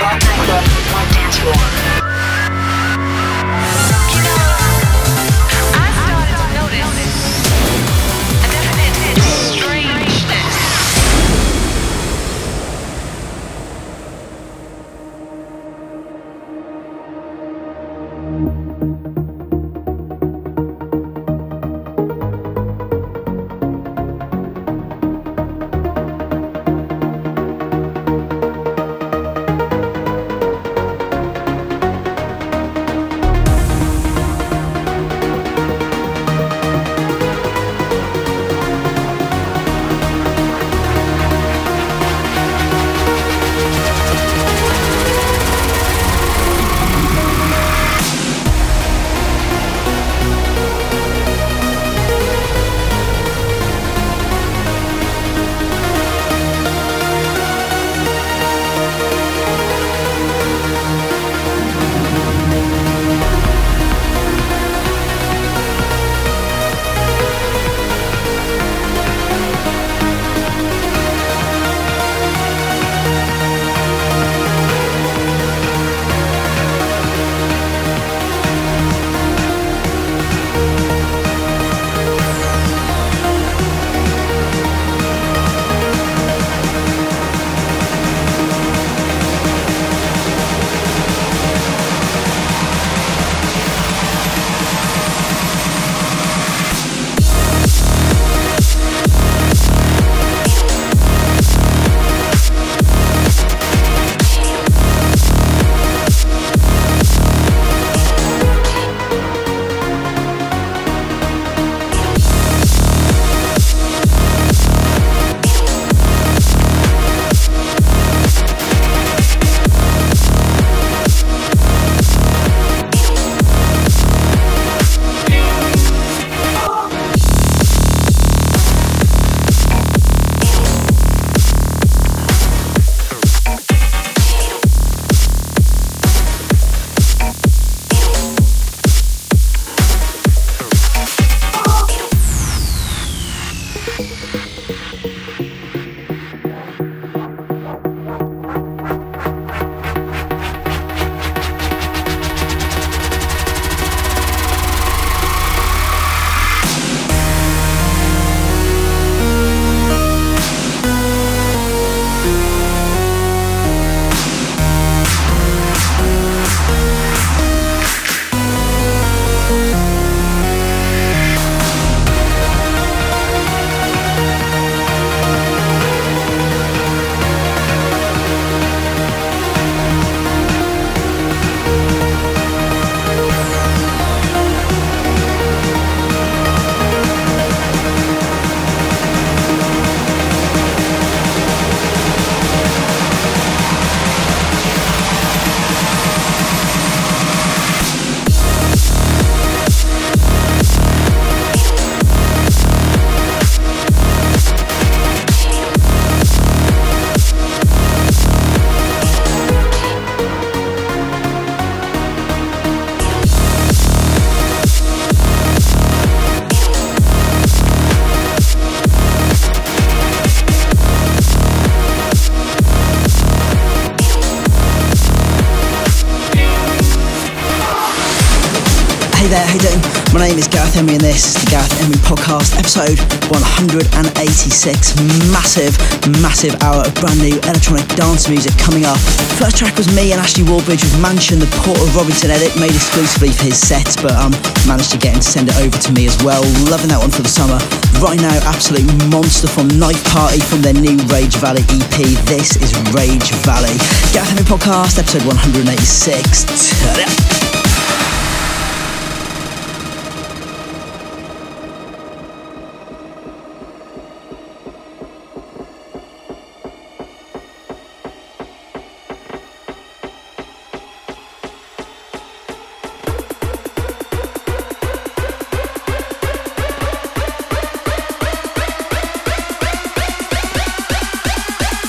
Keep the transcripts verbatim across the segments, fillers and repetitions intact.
Hey there, how you doing? My name is Gareth Emery and this is the Gareth Emery Podcast, episode one hundred eighty-six. Massive, massive hour of brand new electronic dance music coming up. First track was me and Ashley Warbridge with Mansion, the Porter Robinson edit, made exclusively for his sets, but um, managed to get him to send it over to me as well. Loving that one for the summer. Right now, absolute monster from Knife Party from their new Rage Valley E P. This is Rage Valley. Gareth Emery Podcast, episode one hundred eighty-six. Ta-da!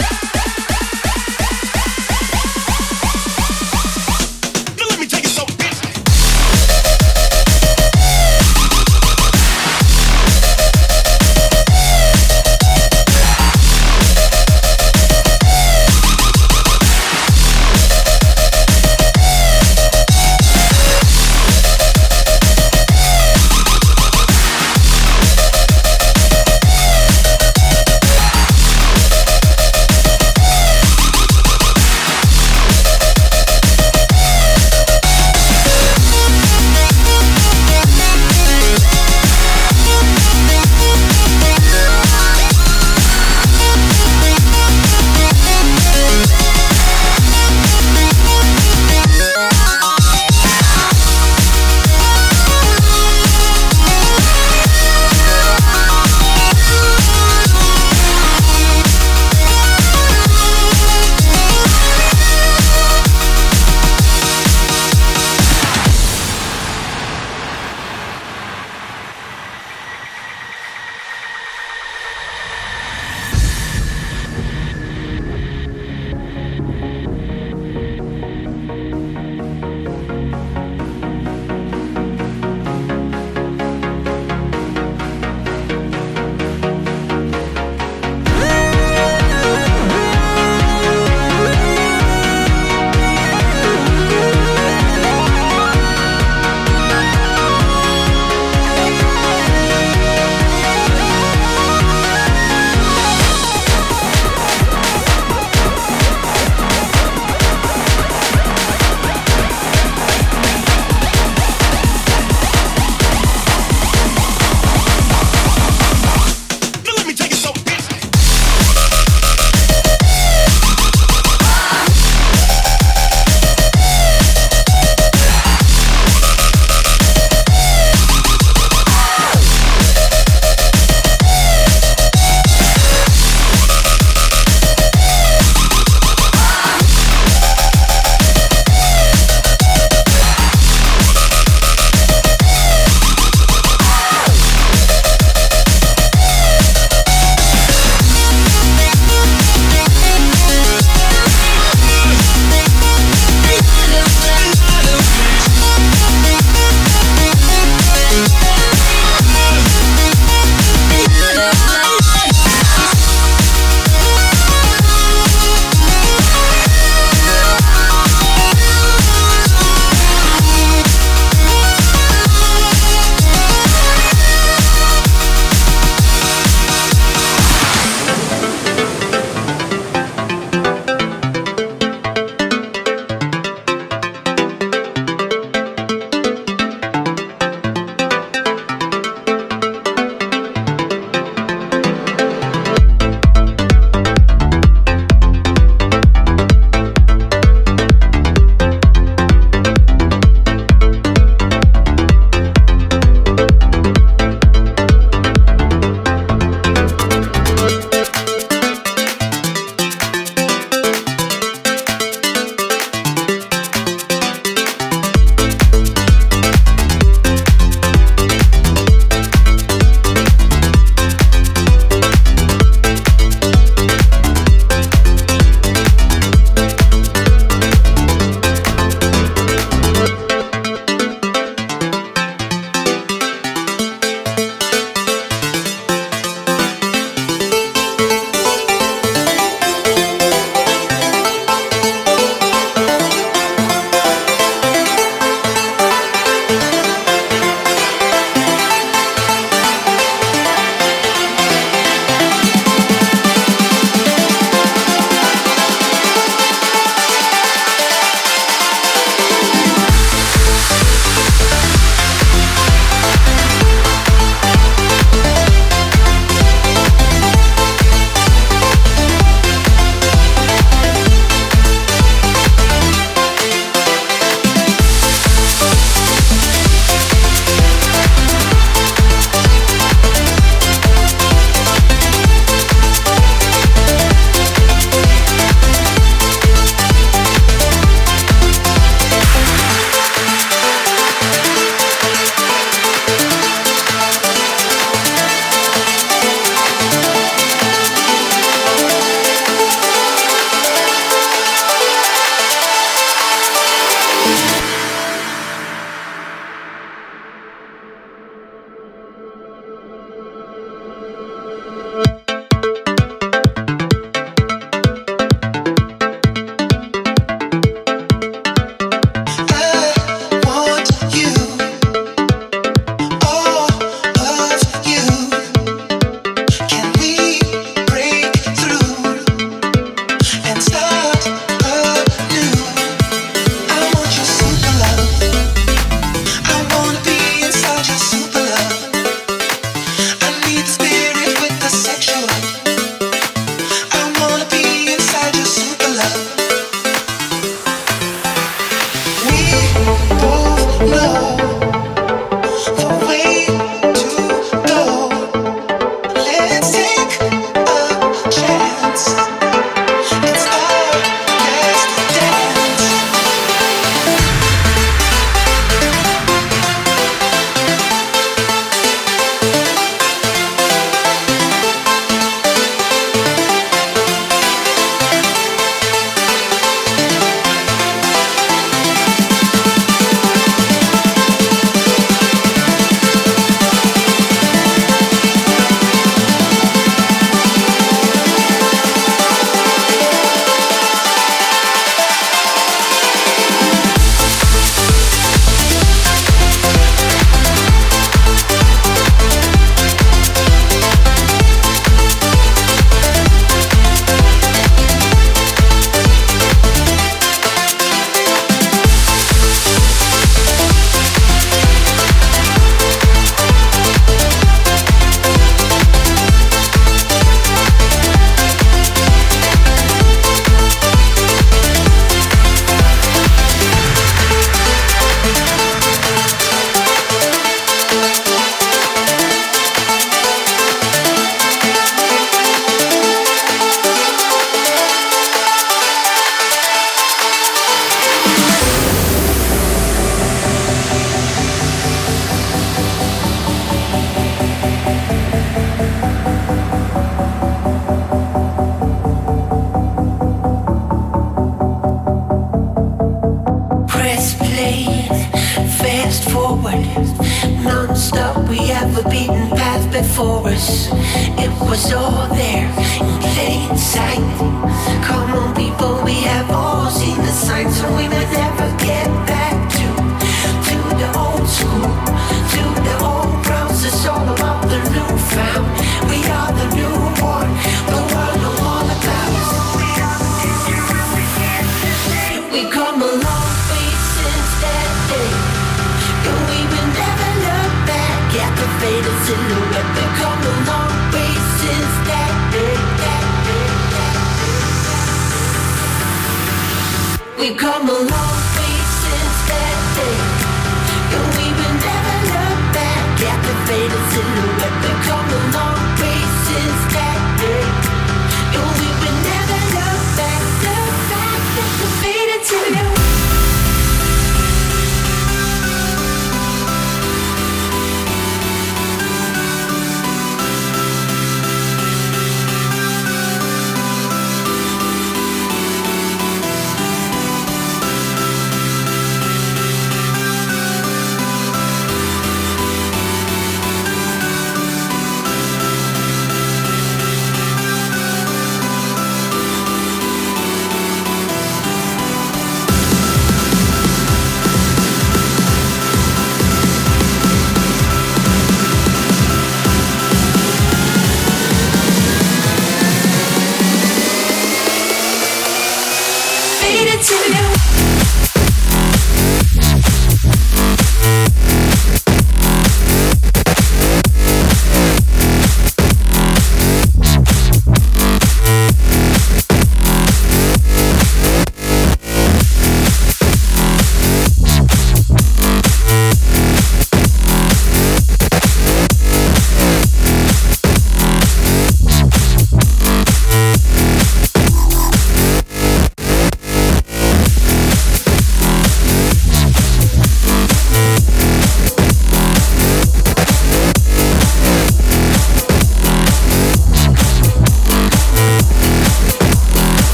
Let me take it so big.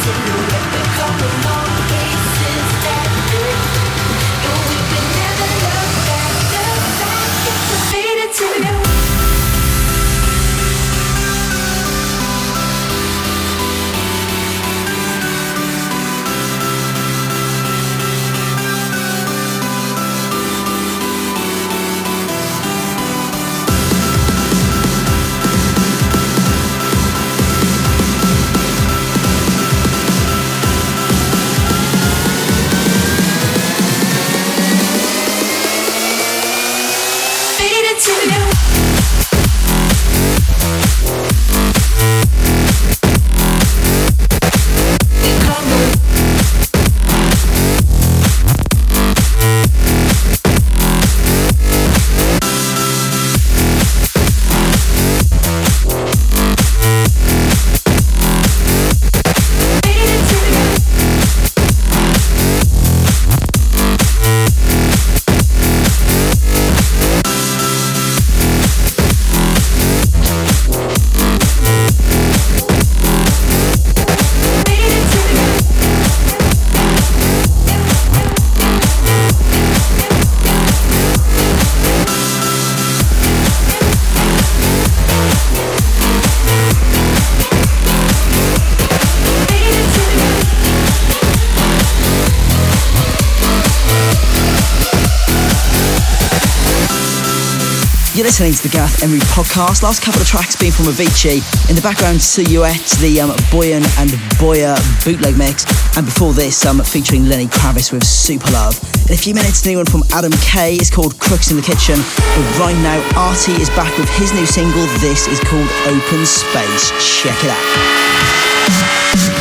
You're listening to the Gareth Emery podcast. Last couple of tracks being from Avicii. In the background, Silhouette, the um, Boyan and Boya bootleg mix. And before this, um, featuring Lenny Kravitz with Super Love. In a few minutes, new one from Adam Kay is called Crooks in the Kitchen. But right now, Artie is back with his new single. This is called Open Space. Check it out.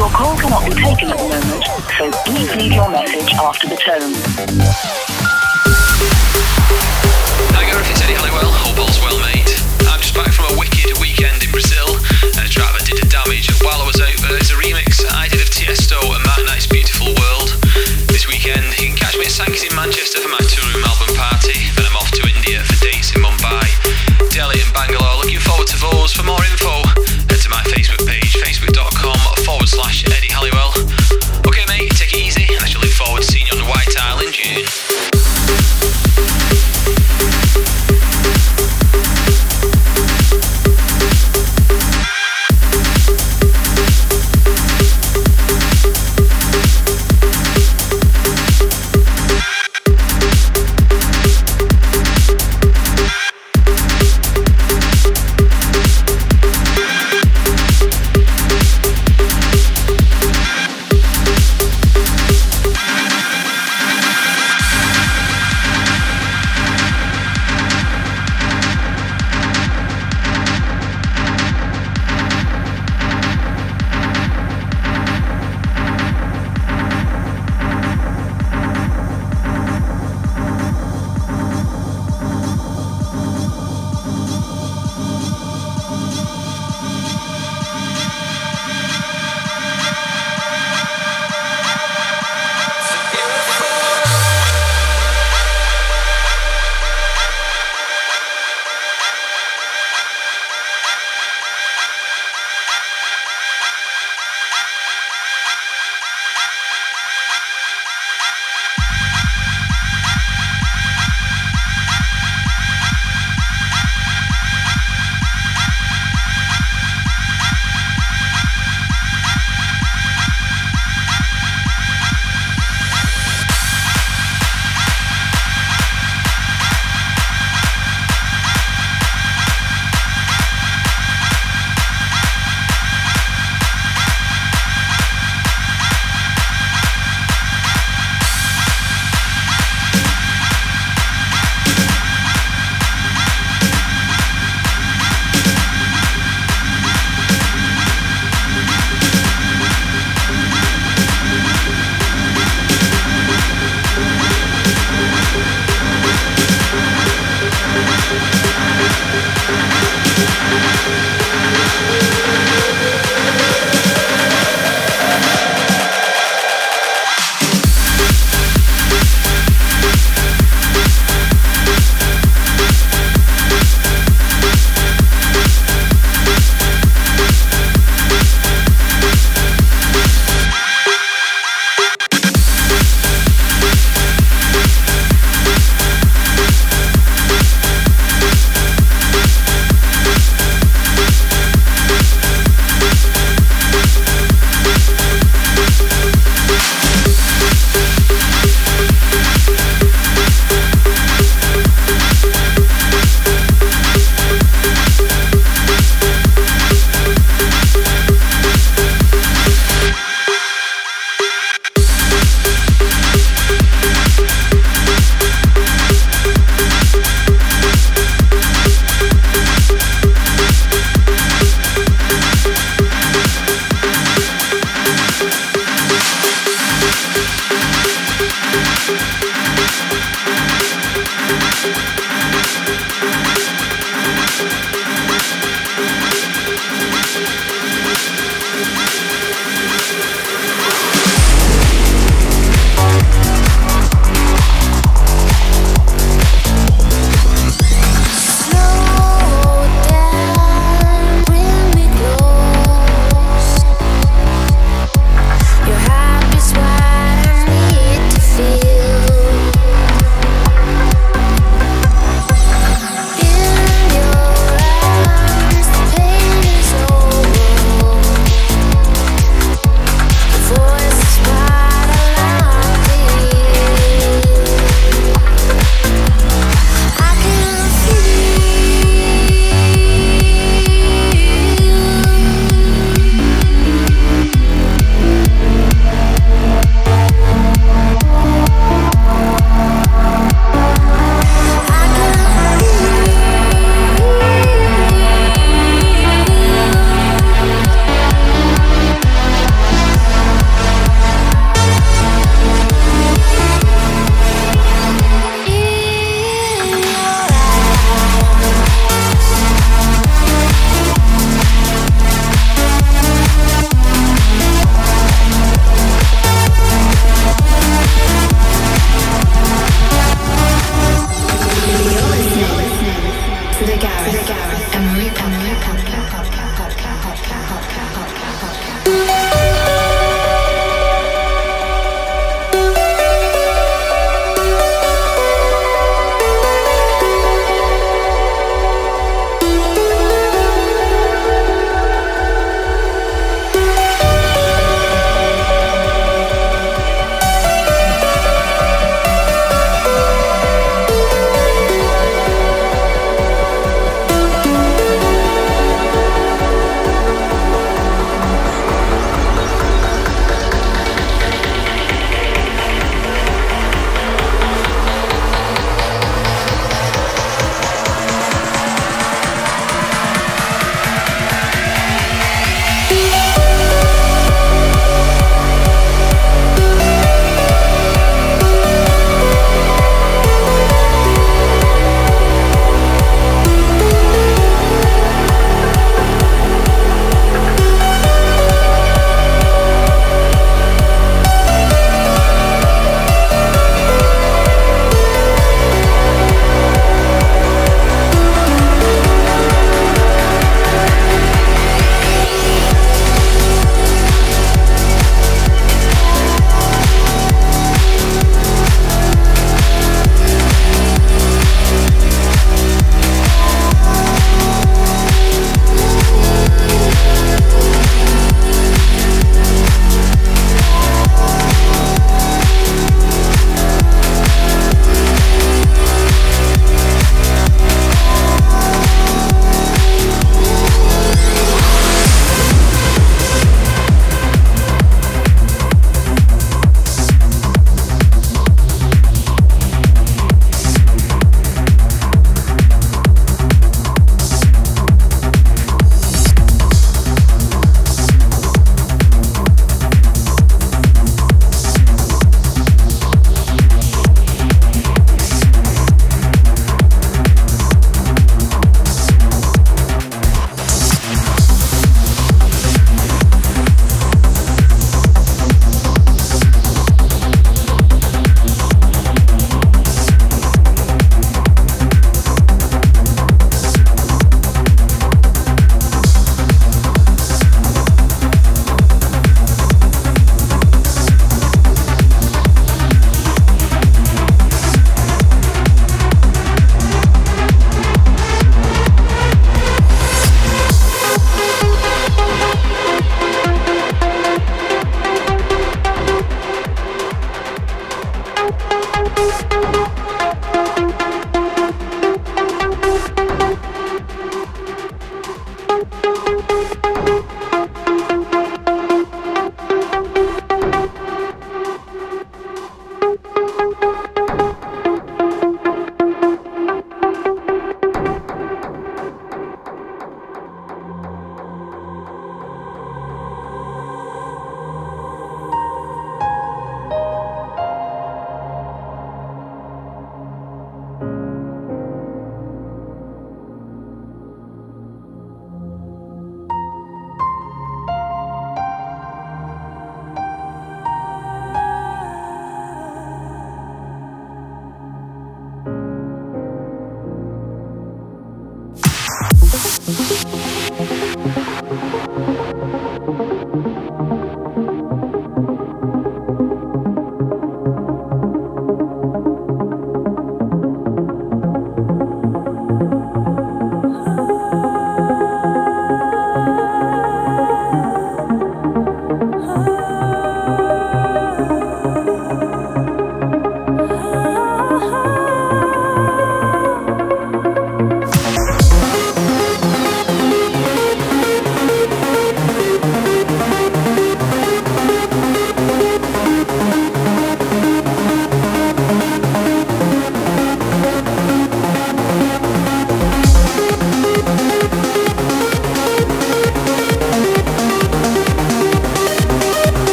Your call cannot be taken at the moment, so please leave your message after the tone. Hi Gareth, it's Eddie Halliwell. Hope all's well, mate. I'm just back from a wicked weekend in Brazil, and a track that did a damage while I was out there is a remix I did of Tiesto and Mark Knight's Beautiful World. This weekend, you can catch me at Sankey's in Manchester for my two-room album party, then I'm off to India for dates in Mumbai, Delhi and Bangalore. Looking forward to those. For more info, head to my Facebook page, facebook.com forward slash Eddie Halliwell. Okay mate, take it easy, and I shall look forward to seeing you on the White Isle in June.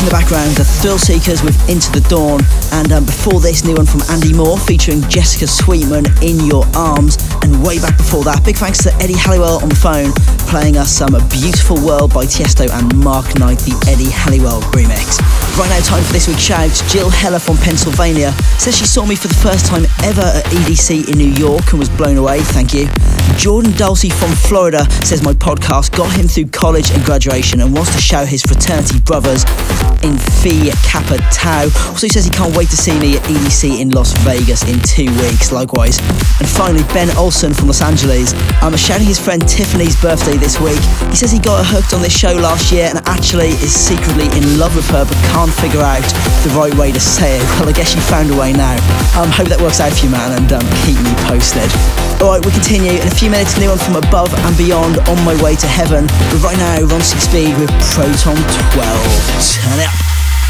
the background, the Thrill Seekers with Into the Dawn, and um, before this, new one from Andy Moore featuring Jessica Sweetman, In Your Arms, and way back before that, big thanks to Eddie Halliwell on the phone, playing us some A Beautiful World by Tiesto and Mark Knight, the Eddie Halliwell remix. Right now, time for this week's shout. Jill Heller from Pennsylvania says she saw me for the first time ever at E D C in New York and was blown away, thank you. Jordan Dulcie from Florida says my podcast got him through college and graduation and wants to shout his fraternity brothers in Phi Kappa Tau. Also, he says he can't wait to see me at E D C in Las Vegas in two weeks, likewise. And finally, Ben Olsen from Los Angeles. I'm shouting his friend Tiffany's birthday this week. He says he got her hooked on this show last year and actually is secretly in love with her but can't figure out the right way to say it. Well, I guess you found a way now. Um, hope that works out for you, man, and um, keep me posted. Alright, we continue. In a few minutes, new one from Above and Beyond, On My Way to Heaven. But right now, Ron six Speed with Proton twelve. Turn it up.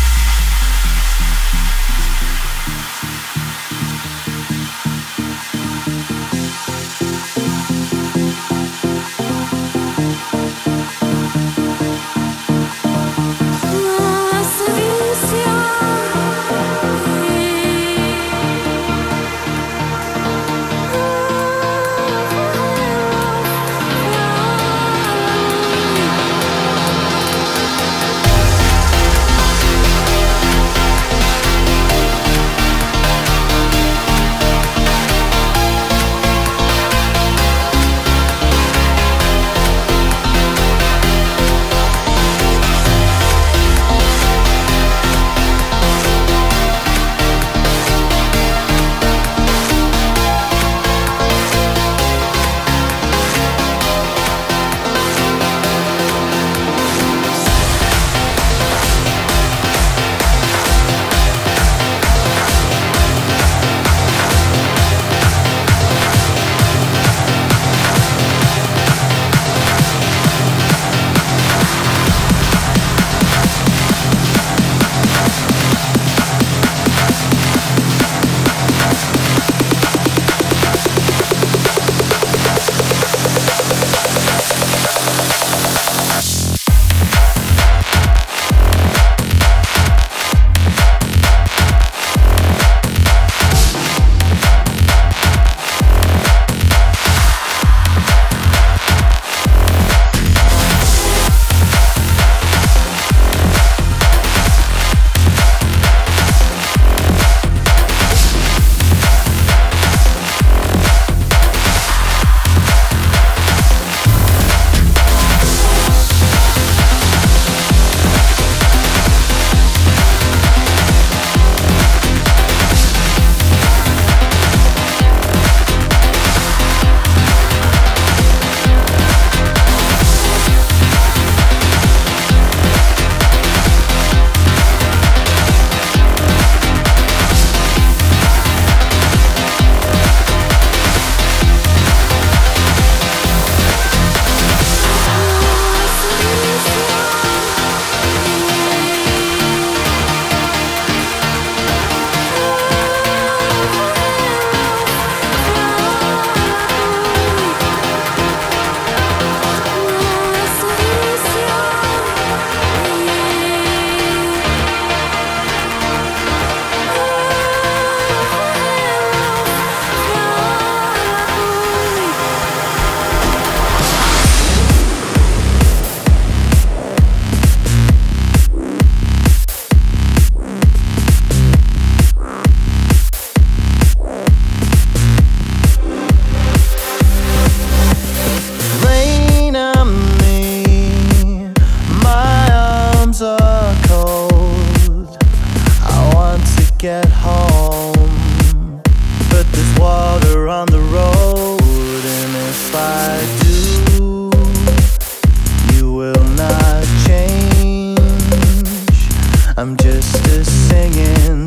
I'm just a singing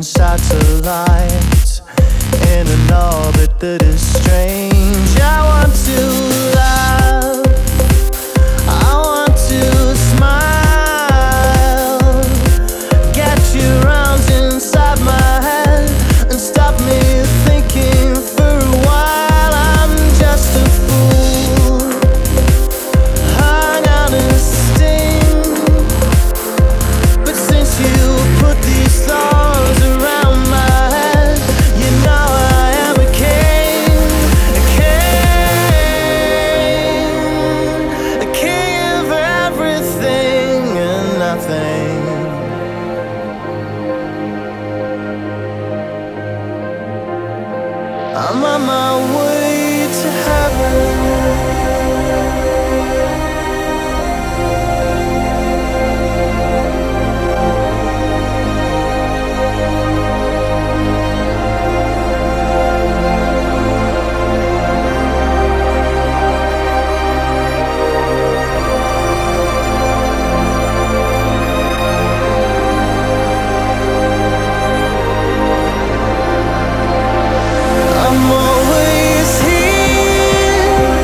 satellite in an orbit that is strange. I want to laugh, I want to smile, get your arms inside my head and stop me thinking for a while. I'm just a fool, hung on a sting, but since you my way to heaven. I'm always here.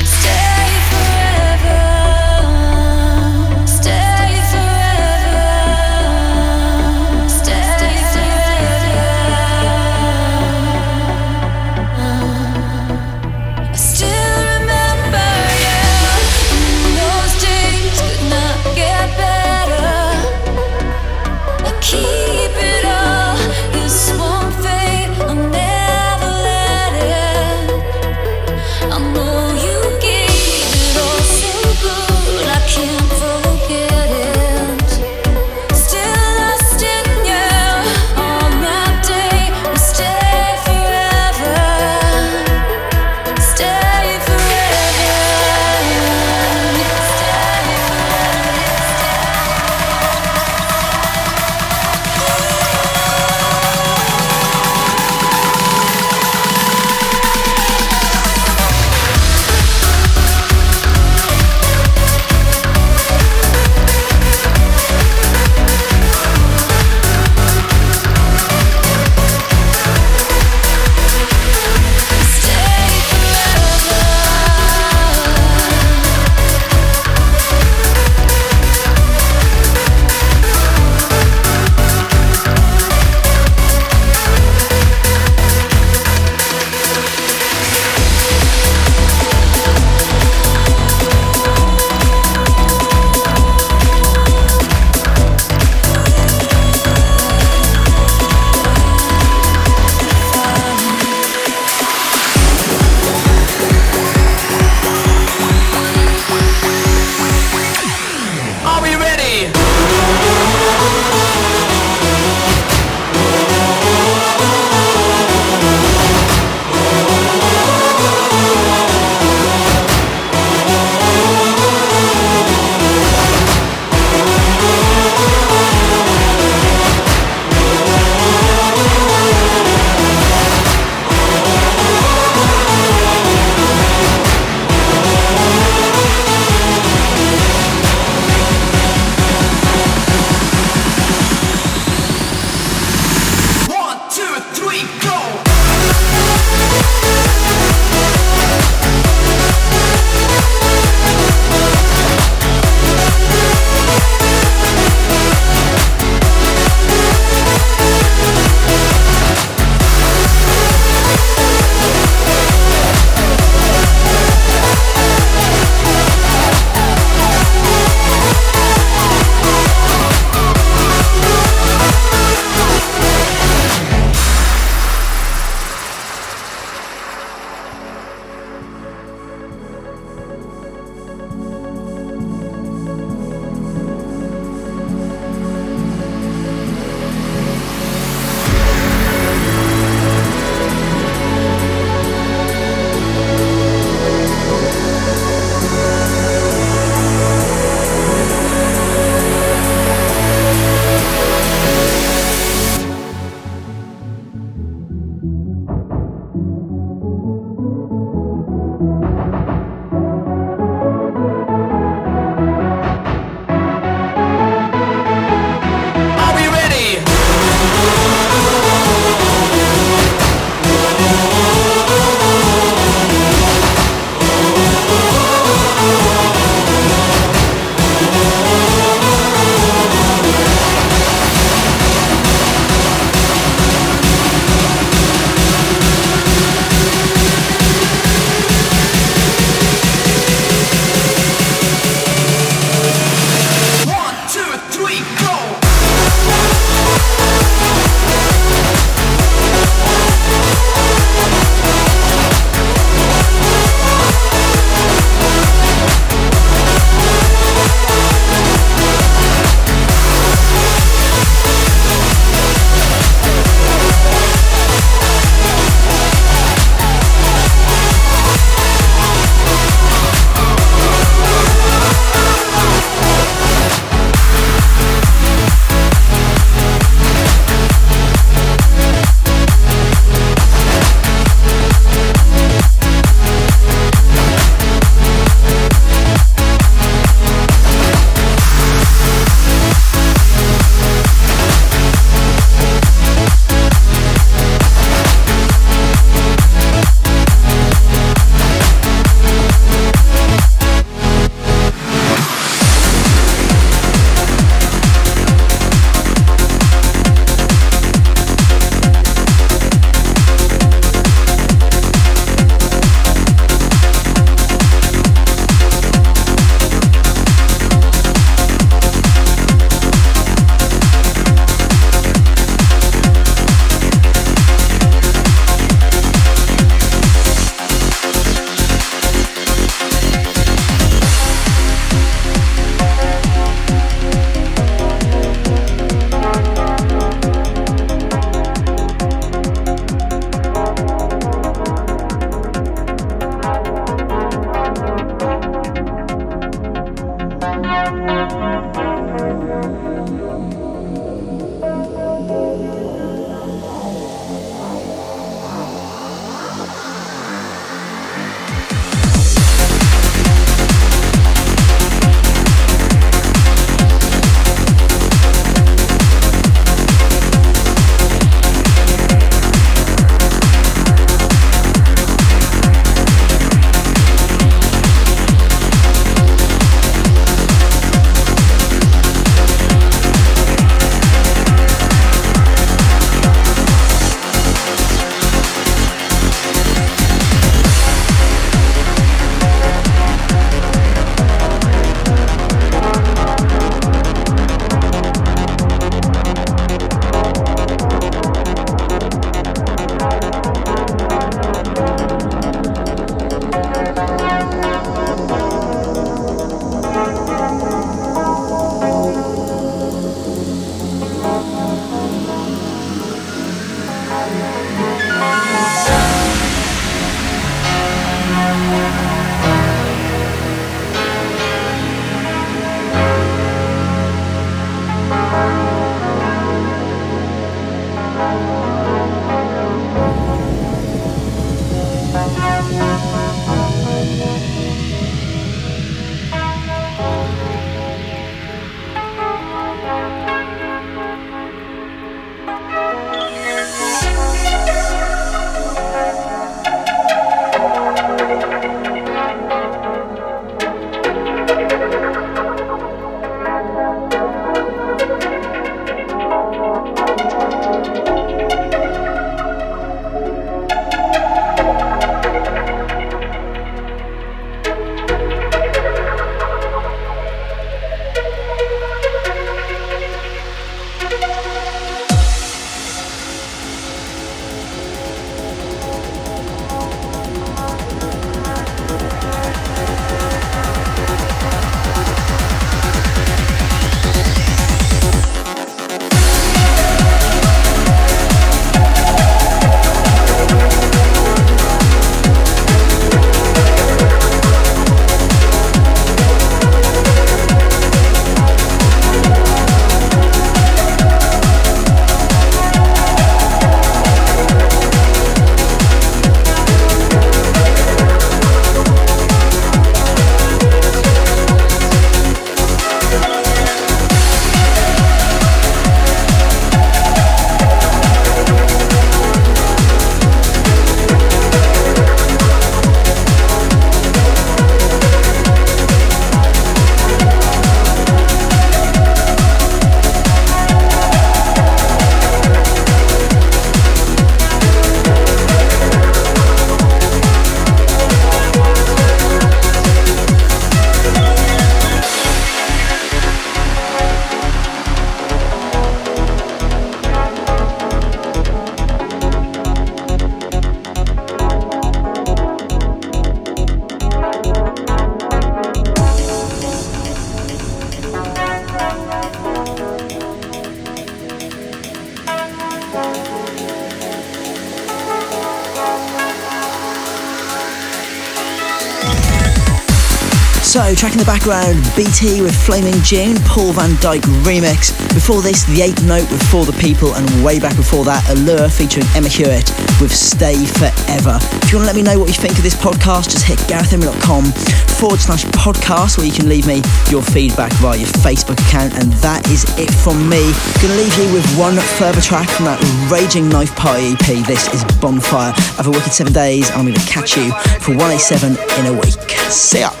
So, track in the background, B T with Flaming June, Paul Van Dyke remix. Before this, The Eighth Note with For the People, and way back before that, Allure featuring Emma Hewitt with Stay Forever. If you want to let me know what you think of this podcast, just hit garethemmy.com forward slash podcast, where you can leave me your feedback via your Facebook account. And that is it from me. Gonna leave you with one further track from that Raging Knife Party E P. This is Bonfire. Have a wicked seven days, and I'm gonna catch you for one eighty-seven in a week. See ya.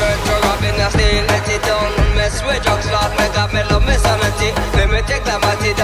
Let me take that body